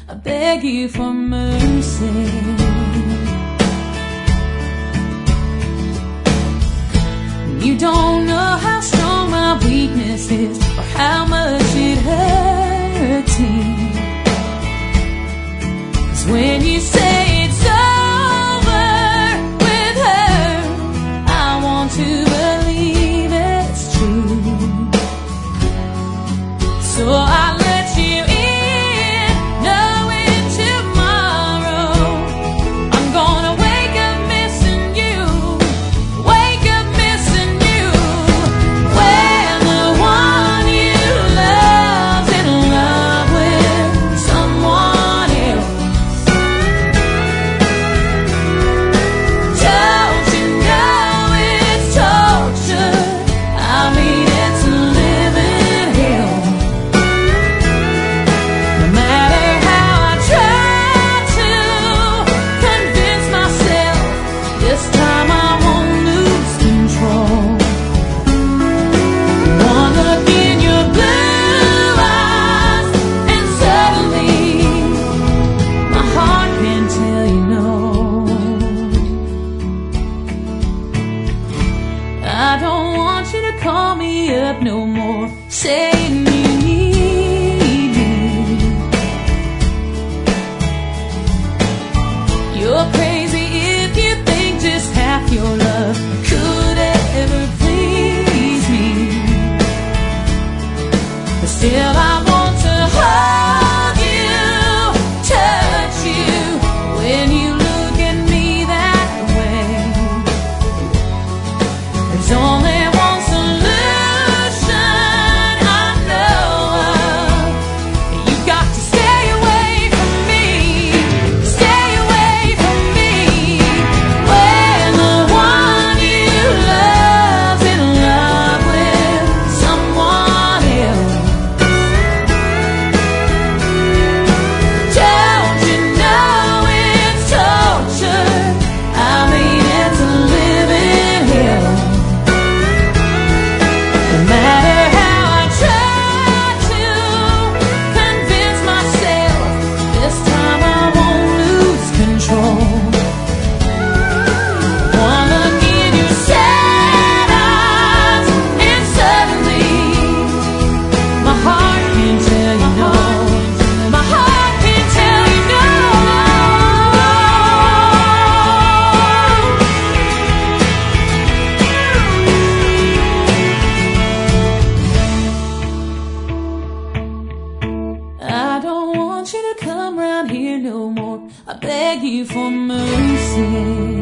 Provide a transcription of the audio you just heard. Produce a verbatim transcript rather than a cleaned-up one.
I beg you for mercy. You don't know how strong my weakness is, or how much it hurts me. 'Cause when you say it's over with her, I want to believe it's true. So I let you in, knowing tomorrow I'm gonna wake up missing you, wake up missing you. When the one you love's in love with someone else, don't you know it's torture? I mean it's living hell. No matter how I try to convince myself, this time I won't lose control. One look in your blue eyes, and suddenly my heart can tell you no. I don't want you to call me up no more, saying you need me. You're crazy if you think just half your love could ever please me. But still I want to hold you, touch you, when you look at me that way. There's only one solution I know of. You've got to stay away from me, stay away from me. When the one you love's in love with someone else, don't you know it's torture? I mean it's a living hell. No matter how I try to convince myself, this time I won't lose control. One look in your sad eyes, and suddenly my heart can tell you no. My heart can tell you no. I don't want you to come round here no more. I beg you for mercy.